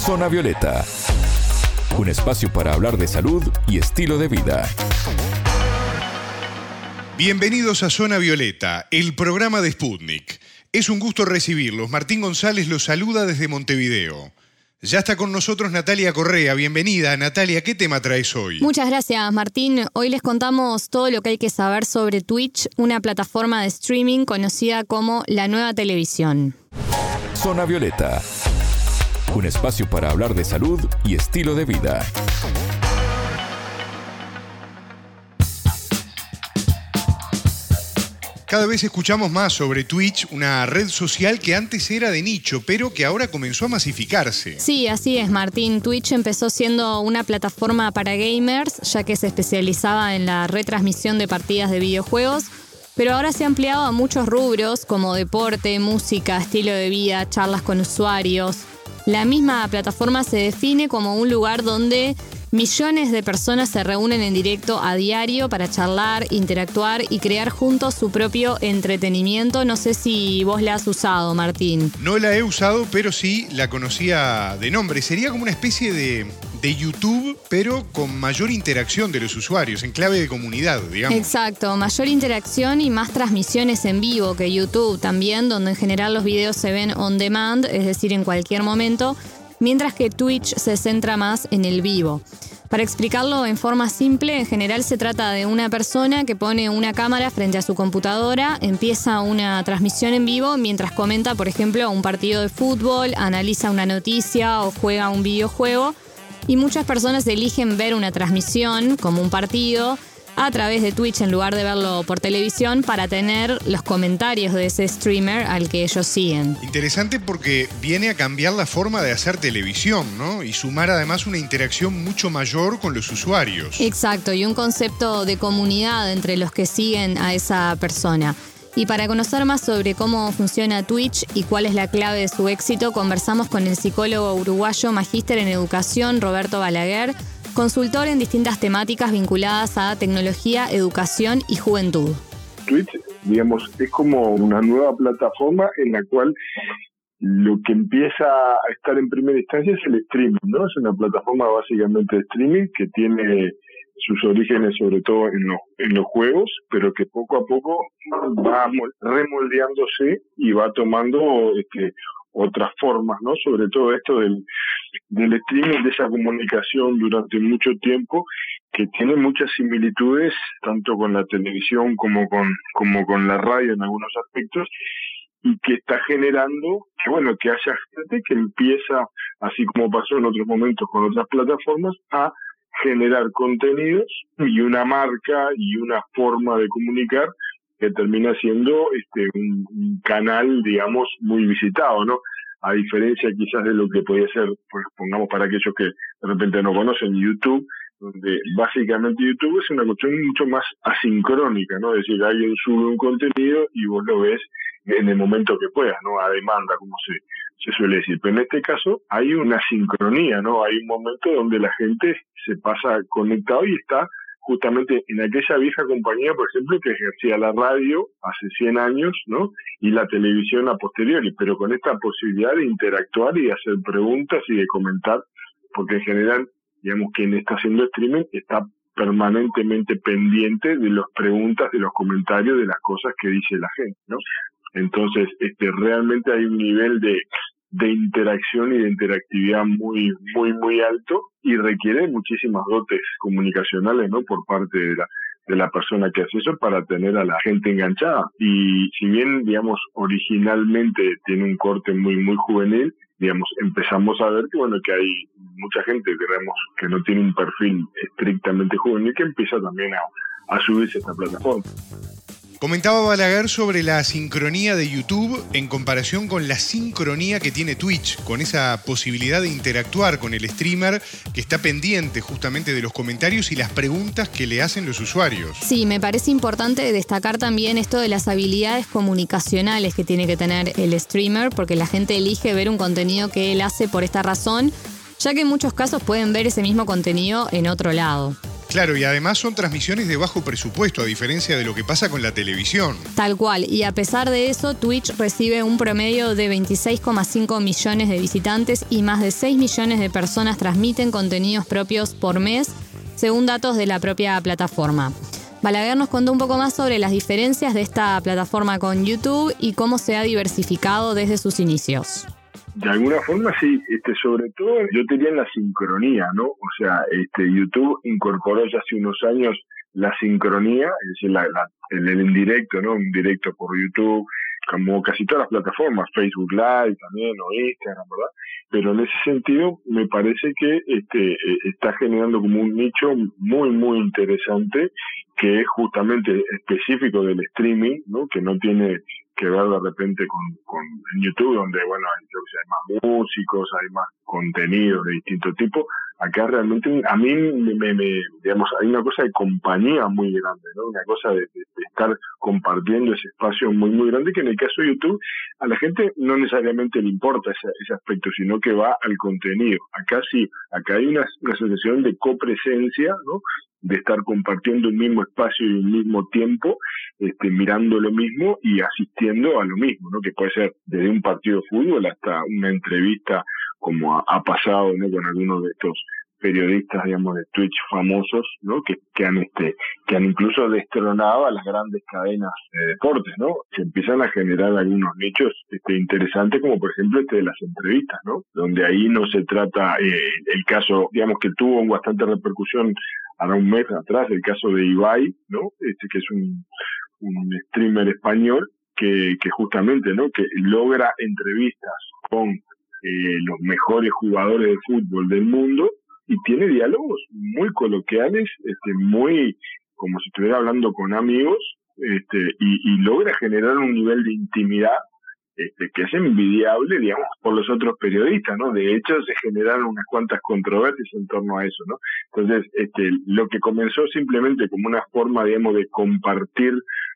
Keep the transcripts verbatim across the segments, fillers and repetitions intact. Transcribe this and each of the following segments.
Zona Violeta, un espacio para hablar de salud y estilo de vida. Bienvenidos a Zona Violeta, el programa de Sputnik. Es un gusto recibirlos. Martín González los saluda desde Montevideo. Ya está con nosotros Natalia Correa. Bienvenida, Natalia. ¿Qué tema traes hoy? Muchas gracias, Martín. Hoy les contamos todo lo que hay que saber sobre Twitch, una plataforma de streaming conocida como la nueva televisión. Zona Violeta, un espacio para hablar de salud y estilo de vida. Cada vez escuchamos más sobre Twitch, una red social que antes era de nicho, pero que ahora comenzó a masificarse. Sí, así es, Martín. Twitch empezó siendo una plataforma para gamers, ya que se especializaba en la retransmisión de partidas de videojuegos, pero ahora se ha ampliado a muchos rubros como deporte, música, estilo de vida, charlas con usuarios. La misma plataforma se define como un lugar donde millones de personas se reúnen en directo a diario para charlar, interactuar y crear juntos su propio entretenimiento. No sé si vos la has usado, Martín. No la he usado, pero sí la conocía de nombre. Sería como una especie de, de YouTube, pero con mayor interacción de los usuarios, en clave de comunidad, digamos. Exacto, mayor interacción y más transmisiones en vivo que YouTube también, donde en general los videos se ven on demand, es decir, en cualquier momento, mientras que Twitch se centra más en el vivo. Para explicarlo en forma simple, en general se trata de una persona que pone una cámara frente a su computadora, empieza una transmisión en vivo mientras comenta, por ejemplo, un partido de fútbol, analiza una noticia o juega un videojuego, y muchas personas eligen ver una transmisión como un partido a través de Twitch en lugar de verlo por televisión para tener los comentarios de ese streamer al que ellos siguen. Interesante porque viene a cambiar la forma de hacer televisión, ¿no? Y sumar además una interacción mucho mayor con los usuarios. Exacto, y un concepto de comunidad entre los que siguen a esa persona. Y para conocer más sobre cómo funciona Twitch y cuál es la clave de su éxito, conversamos con el psicólogo uruguayo magíster en educación Roberto Balaguer, consultor en distintas temáticas vinculadas a tecnología, educación y juventud. Twitch, digamos, es como una nueva plataforma en la cual lo que empieza a estar en primera instancia es el streaming, ¿no? Es una plataforma básicamente de streaming que tiene sus orígenes sobre todo en los, en los juegos, pero que poco a poco va remoldeándose y va tomando este, otras formas, ¿no? Sobre todo esto del, del streaming, de esa comunicación durante mucho tiempo, que tiene muchas similitudes, tanto con la televisión como con, como con la radio en algunos aspectos, y que está generando que, bueno, que haya gente que empieza, así como pasó en otros momentos con otras plataformas, a generar contenidos y una marca y una forma de comunicar que termina siendo este un, un canal, digamos, muy visitado, ¿no? A diferencia quizás de lo que podía ser, pues pongamos para aquellos que de repente no conocen, YouTube, donde básicamente YouTube es una cuestión mucho más asincrónica, ¿no? Es decir, alguien sube un contenido y vos lo ves en el momento que puedas, ¿no? A demanda, como se, se suele decir. Pero en este caso hay una sincronía, ¿no? Hay un momento donde la gente se pasa conectado y está justamente en aquella vieja compañía, por ejemplo, que ejercía la radio hace cien años, ¿no? Y la televisión a posteriori, pero con esta posibilidad de interactuar y de hacer preguntas y de comentar, porque en general, digamos, quien está haciendo streaming está permanentemente pendiente de las preguntas, de los comentarios, de las cosas que dice la gente, ¿no? Entonces, este, realmente hay un nivel de, de interacción y de interactividad muy, muy, muy alto y requiere muchísimas dotes comunicacionales, ¿no? Por parte de la, de la persona que hace eso para tener a la gente enganchada. Y si bien, digamos, originalmente tiene un corte muy, muy juvenil, digamos, empezamos a ver que, bueno, que hay mucha gente, digamos, que no tiene un perfil estrictamente juvenil que empieza también a, a subirse a esta plataforma. Comentaba Balaguer sobre la sincronía de YouTube en comparación con la sincronía que tiene Twitch, con esa posibilidad de interactuar con el streamer que está pendiente justamente de los comentarios y las preguntas que le hacen los usuarios. Sí, me parece importante destacar también esto de las habilidades comunicacionales que tiene que tener el streamer, porque la gente elige ver un contenido que él hace por esta razón, ya que en muchos casos pueden ver ese mismo contenido en otro lado. Claro, y además son transmisiones de bajo presupuesto, a diferencia de lo que pasa con la televisión. Tal cual, y a pesar de eso, Twitch recibe un promedio de veintiséis coma cinco millones de visitantes y más de seis millones de personas transmiten contenidos propios por mes, según datos de la propia plataforma. Balaguer nos contó un poco más sobre las diferencias de esta plataforma con YouTube y cómo se ha diversificado desde sus inicios. De alguna forma sí, este, sobre todo yo diría en la sincronía, ¿no? O sea, este, YouTube incorporó ya hace unos años la sincronía, es decir, la, la, el, el indirecto, ¿no? Un directo por YouTube, como casi todas las plataformas, Facebook Live también, o Instagram, ¿verdad? Pero en ese sentido me parece que este, está generando como un nicho muy, muy interesante, que es justamente específico del streaming, ¿no? Que no tiene que ver de repente con, con en YouTube, donde bueno hay, hay más músicos, hay más contenido de distinto tipo. Acá realmente a mí me, me, me digamos hay una cosa de compañía muy grande, ¿no? Una cosa de, de, de estar compartiendo ese espacio muy muy grande, que en el caso de YouTube a la gente no necesariamente le importa ese, ese aspecto, sino que va al contenido. Acá sí, acá hay una, una sensación de copresencia, ¿no? De estar compartiendo un mismo espacio y un mismo tiempo, este, mirando lo mismo y asistiendo a lo mismo, ¿no? Que puede ser desde un partido de fútbol hasta una entrevista, como ha, ha pasado, ¿no? Con algunos de estos periodistas, digamos, de Twitch famosos, ¿no? Que, que han este que han incluso destronado a las grandes cadenas de deportes, ¿no? Se empiezan a generar algunos nichos este, interesantes, como por ejemplo este de las entrevistas, ¿no? Donde ahí no se trata, eh, el caso, digamos, que tuvo bastante repercusión ahora un mes atrás, el caso de Ibai, ¿no? Este que es un, un streamer español que, que justamente, ¿no? Que logra entrevistas con eh, los mejores jugadores de fútbol del mundo y tiene diálogos muy coloquiales, este, muy como si estuviera hablando con amigos, este, y, y logra generar un nivel de intimidad Este, que es envidiable, digamos, por los otros periodistas, ¿no? De hecho, se generaron unas cuantas controversias en torno a eso, ¿no? Entonces, este, lo que comenzó simplemente como una forma, digamos, de compartir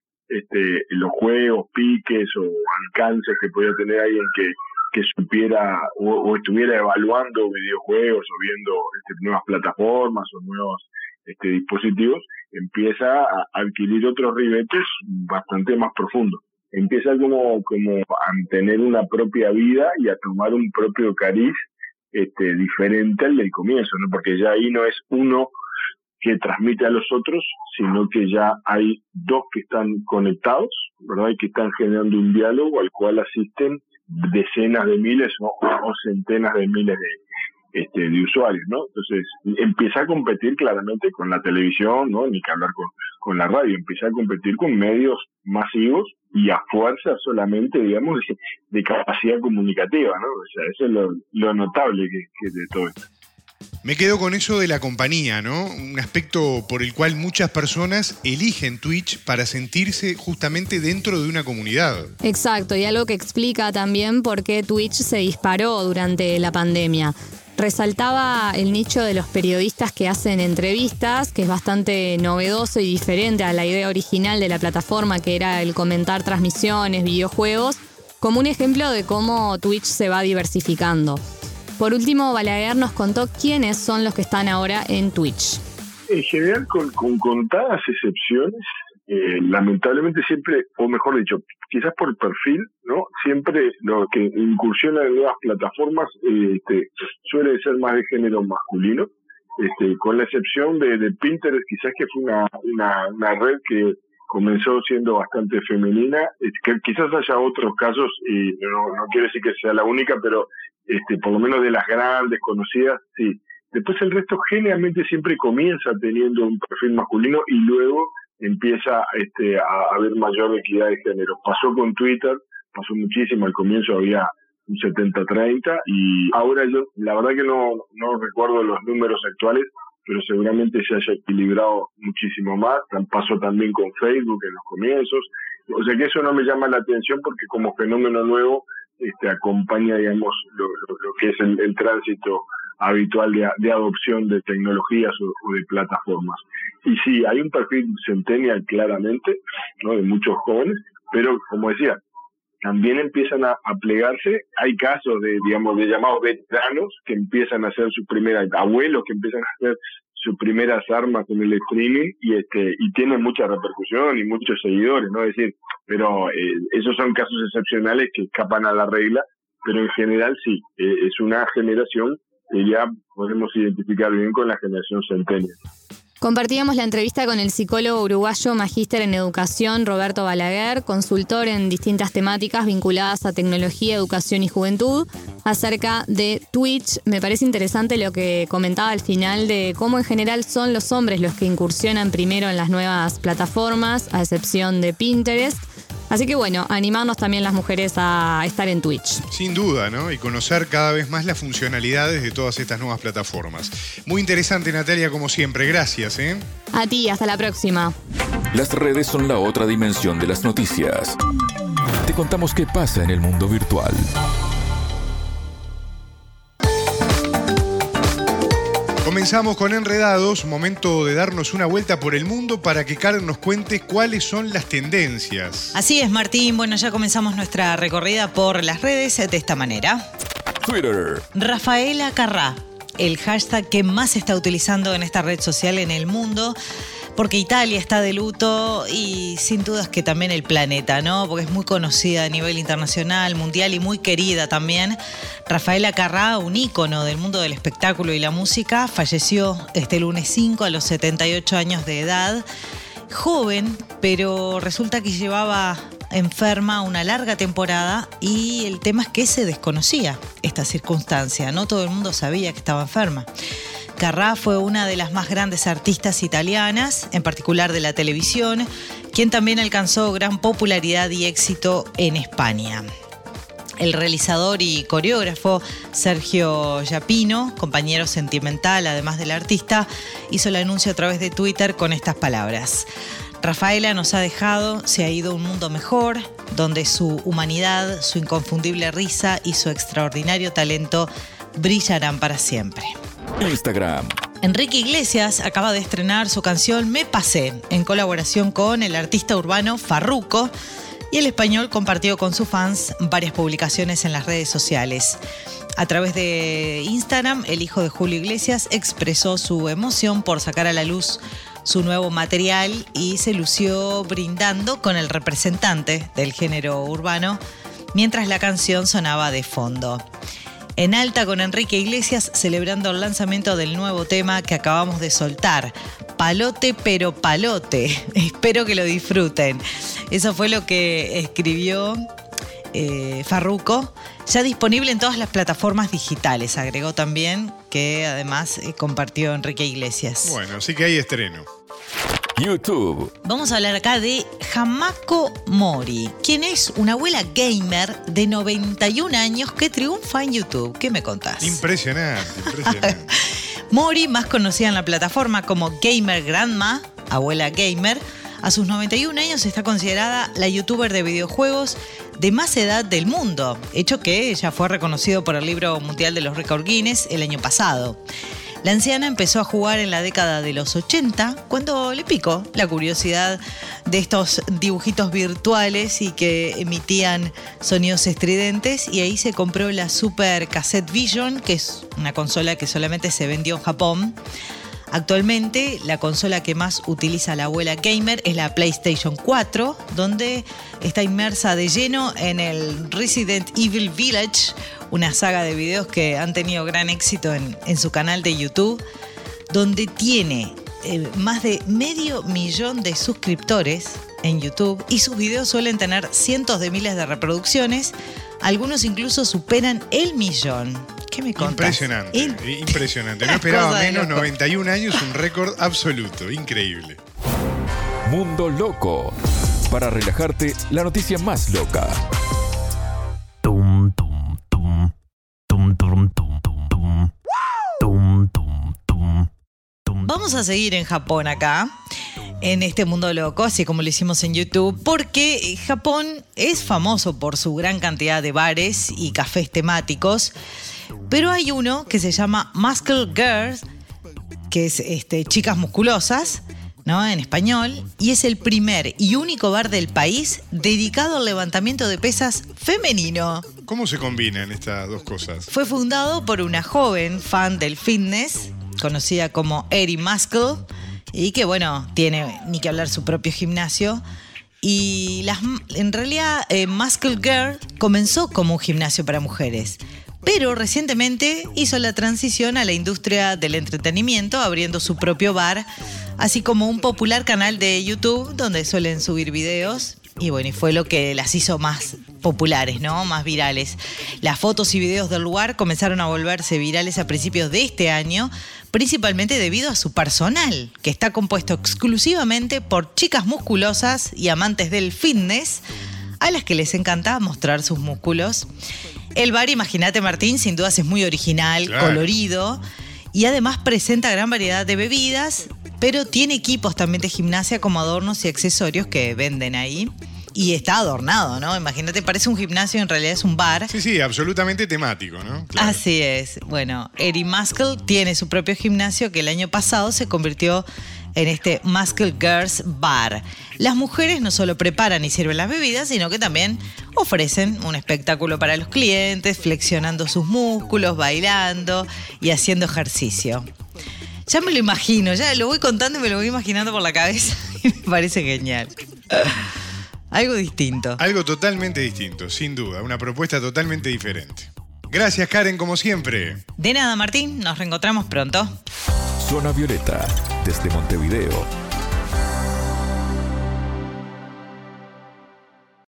este, los juegos, piques o alcances que podía tener alguien que, que supiera o, o estuviera evaluando videojuegos o viendo este, nuevas plataformas o nuevos este, dispositivos, empieza a adquirir otros ribetes bastante más profundos. Empieza como, como a tener una propia vida y a tomar un propio cariz este, diferente al del comienzo, ¿no? Porque ya ahí no es uno que transmite a los otros, sino que ya hay dos que están conectados, ¿verdad? Y que están generando un diálogo al cual asisten decenas de miles o, o centenas de miles de, este, de usuarios, ¿no? Entonces empieza a competir claramente con la televisión, ¿no? Ni que hablar con, con la radio, empieza a competir con medios masivos y a fuerza solamente, digamos, de, de capacidad comunicativa, ¿no? O sea, eso es lo, lo notable que, que de todo esto. Me quedo con eso de la compañía, ¿no? Un aspecto por el cual muchas personas eligen Twitch para sentirse justamente dentro de una comunidad. Exacto, y algo que explica también por qué Twitch se disparó durante la pandemia. Resaltaba el nicho de los periodistas que hacen entrevistas, que es bastante novedoso y diferente a la idea original de la plataforma, que era el comentar transmisiones, videojuegos, como un ejemplo de cómo Twitch se va diversificando. Por último, Balaguer nos contó quiénes son los que están ahora en Twitch. En general, con, con contadas excepciones, eh, lamentablemente siempre, o mejor dicho, quizás por el perfil, ¿no? Siempre lo que incursiona en nuevas plataformas eh, este, suele ser más de género masculino, este, con la excepción de, de Pinterest, quizás que fue una, una, una red que comenzó siendo bastante femenina, es que quizás haya otros casos, y no, no quiero decir que sea la única, pero este, por lo menos de las grandes, conocidas, sí. Después el resto generalmente siempre comienza teniendo un perfil masculino y luego empieza este, a haber mayor equidad de género. Pasó con Twitter, pasó muchísimo, al comienzo había un setenta treinta y ahora yo, la verdad que no, no recuerdo los números actuales, pero seguramente se haya equilibrado muchísimo más. Pasó también con Facebook en los comienzos. O sea que eso no me llama la atención porque como fenómeno nuevo este, acompaña, digamos, lo, lo, lo que es el, el tránsito habitual de, de adopción de tecnologías o, o de plataformas. Y sí, hay un perfil centennial claramente, ¿no? De muchos jóvenes, pero como decía, también empiezan a, a plegarse. Hay casos de, digamos, de llamados veteranos que empiezan a hacer su primera, abuelos que empiezan a hacer sus primeras armas en el streaming y este y tiene mucha repercusión y muchos seguidores, ¿no? Es decir, pero eh, esos son casos excepcionales que escapan a la regla, pero en general sí, eh, es una generación que ya podemos identificar bien con la generación centennial. Compartíamos la entrevista con el psicólogo uruguayo magíster en educación Roberto Balaguer, consultor en distintas temáticas vinculadas a tecnología, educación y juventud, acerca de Twitch. Me parece interesante lo que comentaba al final de cómo en general son los hombres los que incursionan primero en las nuevas plataformas, a excepción de Pinterest. Así que bueno, animarnos también las mujeres a estar en Twitch. Sin duda, ¿no? Y conocer cada vez más las funcionalidades de todas estas nuevas plataformas. Muy interesante, Natalia, como siempre. Gracias, ¿eh? A ti, hasta la próxima. Las redes son la otra dimensión de las noticias. Te contamos qué pasa en el mundo virtual. Comenzamos con Enredados, momento de darnos una vuelta por el mundo para que Karen nos cuente cuáles son las tendencias. Así es, Martín. Bueno, ya comenzamos nuestra recorrida por las redes de esta manera. Twitter. Rafaela Carrá, el hashtag que más se está utilizando en esta red social en el mundo, porque Italia está de luto y sin dudas que también el planeta, ¿no? Porque es muy conocida a nivel internacional, mundial y muy querida también. Rafaela Carrá, un ícono del mundo del espectáculo y la música, falleció este lunes cinco a los setenta y ocho años de edad. Joven, pero resulta que llevaba enferma una larga temporada y el tema es que se desconocía esta circunstancia. No todo el mundo sabía que estaba enferma. Carrá fue una de las más grandes artistas italianas, en particular de la televisión, quien también alcanzó gran popularidad y éxito en España. El realizador y coreógrafo Sergio Giapino, compañero sentimental además del artista, hizo el anuncio a través de Twitter con estas palabras: Rafaela nos ha dejado, se ha ido a un mundo mejor, donde su humanidad, su inconfundible risa y su extraordinario talento brillarán para siempre. Instagram. Enrique Iglesias acaba de estrenar su canción Me Pasé, en colaboración con el artista urbano Farruko, y el español compartió con sus fans varias publicaciones en las redes sociales. A través de Instagram, el hijo de Julio Iglesias expresó su emoción por sacar a la luz su nuevo material y se lució brindando con el representante del género urbano mientras la canción sonaba de fondo. En alta con Enrique Iglesias celebrando el lanzamiento del nuevo tema que acabamos de soltar. Palote pero palote. Espero que lo disfruten. Eso fue lo que escribió eh, Farruko. Ya disponible en todas las plataformas digitales. Agregó también que además eh, compartió Enrique Iglesias. Bueno, así que hay estreno. YouTube. Vamos a hablar acá de Hamako Mori, quien es una abuela gamer de noventa y un años que triunfa en YouTube. ¿Qué me contás? Impresionante, impresionante. Mori, más conocida en la plataforma como Gamer Grandma, abuela gamer, a sus noventa y un años está considerada la youtuber de videojuegos de más edad del mundo, hecho que ella fue reconocido por el libro mundial de los récords Guinness el año pasado. La anciana empezó a jugar en la década de los ochenta, cuando le picó la curiosidad de estos dibujitos virtuales y que emitían sonidos estridentes, y ahí se compró la Super Cassette Vision, que es una consola que solamente se vendió en Japón. Actualmente, la consola que más utiliza la abuela gamer es la PlayStation cuatro, donde está inmersa de lleno en el Resident Evil Village, una saga de videos que han tenido gran éxito en, en su canal de YouTube, donde tiene eh, más de medio millón de suscriptores en YouTube y sus videos suelen tener cientos de miles de reproducciones. Algunos incluso superan el millón. ¿Qué me contás? Impresionante, In... impresionante. No esperaba menos, noventa y un años, un récord absoluto, increíble. Mundo Loco. Para relajarte, la noticia más loca. Tum, tum, tum. Tum, tum, tum, tum, tum. Tum, tum, tum. Tum. Vamos a seguir en Japón acá, en este Mundo Loco, así como lo hicimos en YouTube, porque Japón es famoso por su gran cantidad de bares y cafés temáticos. Pero hay uno que se llama Muscle Girls, que es este, chicas musculosas, ¿no? En español, y es el primer y único bar del país dedicado al levantamiento de pesas femenino. ¿Cómo se combinan estas dos cosas? Fue fundado por una joven fan del fitness conocida como Eddie Muscle, y que, bueno, tiene ni que hablar su propio gimnasio. Y las, en realidad, eh, Muscle Girl comenzó como un gimnasio para mujeres, pero recientemente hizo la transición a la industria del entretenimiento, abriendo su propio bar, así como un popular canal de YouTube donde suelen subir videos. Y bueno, y fue lo que las hizo más populares, ¿no? Más virales. Las fotos y videos del lugar comenzaron a volverse virales a principios de este año, principalmente debido a su personal, que está compuesto exclusivamente por chicas musculosas y amantes del fitness, a las que les encanta mostrar sus músculos. El bar, imagínate, Martín, sin dudas es muy original, claro, colorido, y además presenta gran variedad de bebidas, pero tiene equipos también de gimnasia como adornos y accesorios que venden ahí. Y está adornado, ¿no? Imagínate, parece un gimnasio, en realidad es un bar. Sí, sí, absolutamente temático, ¿no? Claro. Así es. Bueno, Eddie Muscle tiene su propio gimnasio que el año pasado se convirtió en este Muscle Girls Bar. Las mujeres no solo preparan y sirven las bebidas, sino que también ofrecen un espectáculo para los clientes, flexionando sus músculos, bailando y haciendo ejercicio. Ya me lo imagino, ya lo voy contando y me lo voy imaginando por la cabeza y me parece genial. Algo distinto. Algo totalmente distinto, sin duda. Una propuesta totalmente diferente. Gracias, Karen, como siempre. De nada, Martín. Nos reencontramos pronto. Zona Violeta, desde Montevideo,